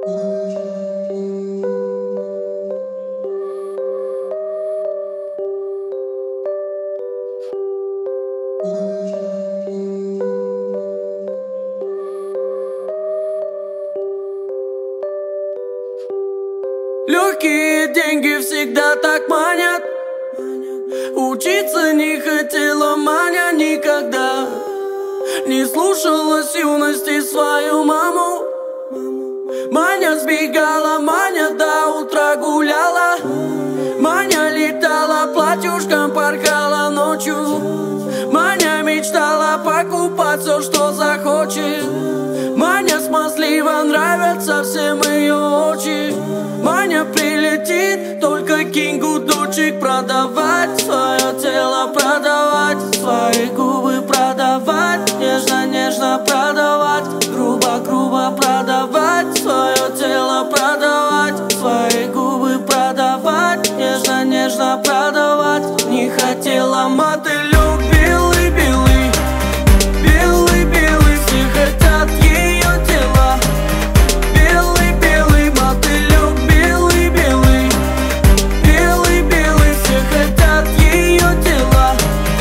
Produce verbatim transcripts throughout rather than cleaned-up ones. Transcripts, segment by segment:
Легкие деньги всегда так манят. Учиться не хотела Маня никогда. Не слушалась юности свою маму. Маня сбегала, Маня до утра гуляла. Маня летала платьюшком, порхала ночью. Маня мечтала покупать все, что захочет. Маня смазлива, нравятся всем ее очи. Маня прилетит, только кинь гудочек. Продавать свое тело, продавать свои губы, продавать нежно-нежно, продавать грубо-грубо, продавать свое тело, продавать свои губы, продавать нежно-нежно, продавать. Не хотела мотылек белый-белый, белый-белый, все хотят ее тела. Белый-белый мотылек, белый-белый, белый-белый, все хотят ее тела.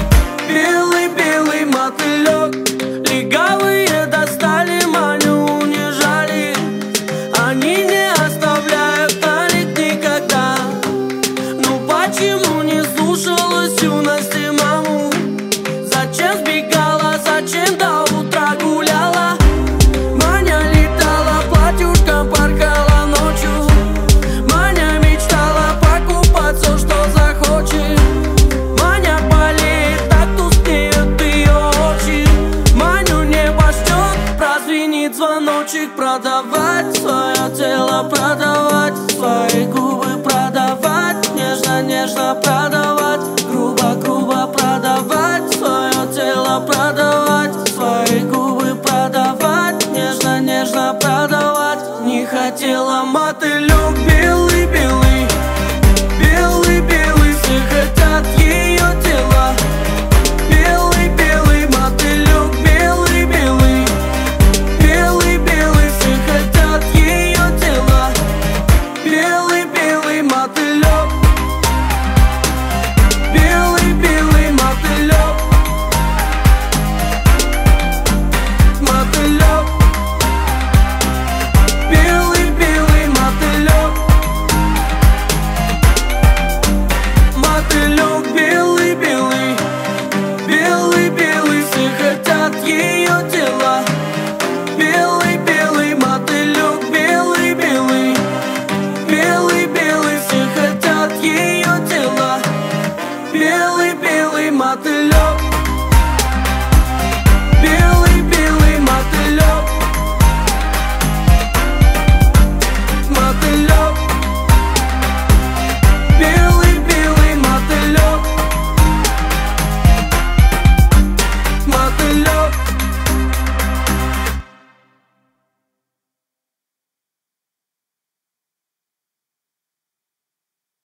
Белый-белый мотылек. Легавые достали Маню, унижали. Они не оставляют налик никогда. Ну почему не слушалась юности маму? Зачем сбегала, зачем до утра гуляла? Маня летала платьюшком, порхала ночью. Маня мечтала покупать все, что захочет. Маня болеет, так тускнеют ее очи. Маню небо ждет, прозвенит звоночек. Продавать свое тело, продавать свои губы, продавать нежно-нежно, продавать грубо-грубо, продавать свое тело, продавать свои губы, продавать нежно-нежно, продавать. Не хотела мотылек